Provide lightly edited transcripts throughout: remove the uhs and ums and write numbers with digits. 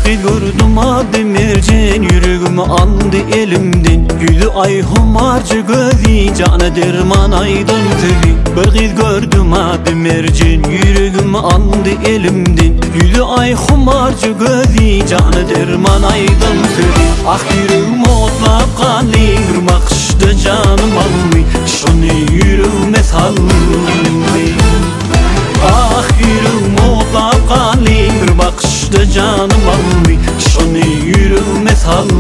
vakit gördüm demircen, yüreğimi aldı elimden. Güldü ay humarcı gözü, canı derman aydın tüli. Vakit gördüm demircen, yüreğimi aldı elimden. Güldü ay humarcı gözü, canı derman aydın tüli. Ah yüreğim otlap kaldı, bir bakışta canım aldı. Şunu yüreğime saldı. Ah yüreğim otlap kaldı, bir bakışta canım aldı. Şunu yüreğime saldı.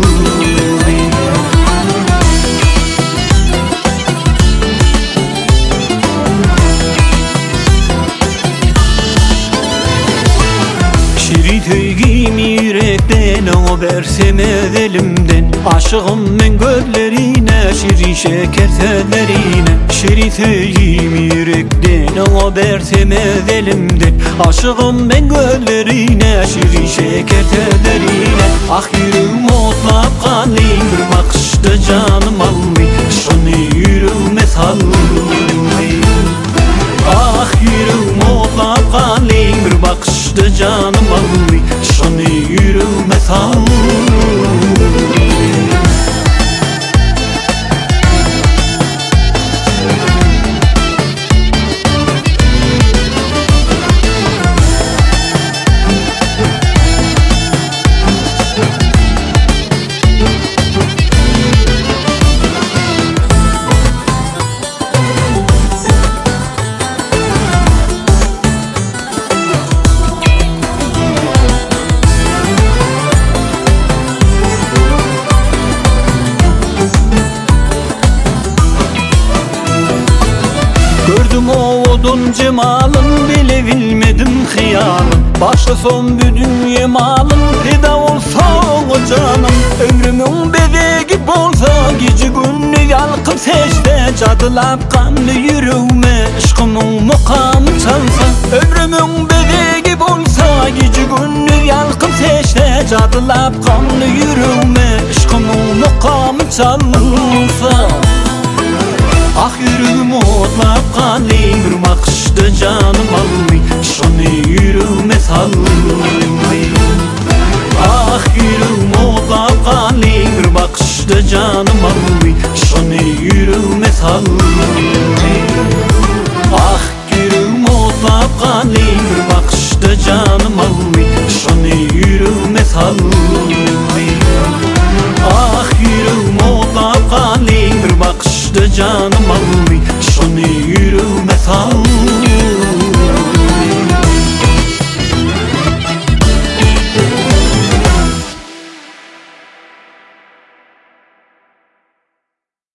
Şirit öygüm yürekten, o bersemez elimden. Aşığım ben göllerine, şirin şeker tellerine. Şirit öygüm yürekten, o bersemez elimden. Aşığım ben göllerine, şirin şeker tellerine. Ah yüreğim otlap kaldı, bir bakışta canım aldı. Şunu yüreğime saldı. Ah yüreğim otlap kaldı, bir bakışta canım aldı. Şunu yüreğime saldı. Gördüm o odun cemalın, bile bilmedim hıyalın. Başta son bir dünya malın, feda olsa o canım. Ömrümün bebeği bolsa, gece günü yalkıp seçte. Cadılap kanlı yüreğime, aşkımın mukamı çalsa. Ömrümün bebeği bolsa, gece günü yalkıp seçte. Cadılap kanlı yüreğime, aşkımın mukamı çalsa. Ah yüreğim otlap kaldı, bir bakışta canım aldı. Şunu yüreğime saldı. Ah yüreğim otlap kaldı, bir bakışta canım aldı. Şunu yüreğime saldı. Ah yüreğim otlap kaldı, bir bakışta canım aldı. Şunu yüreğime saldı. Ah yüreğim otlap kaldı, bir bakışta canım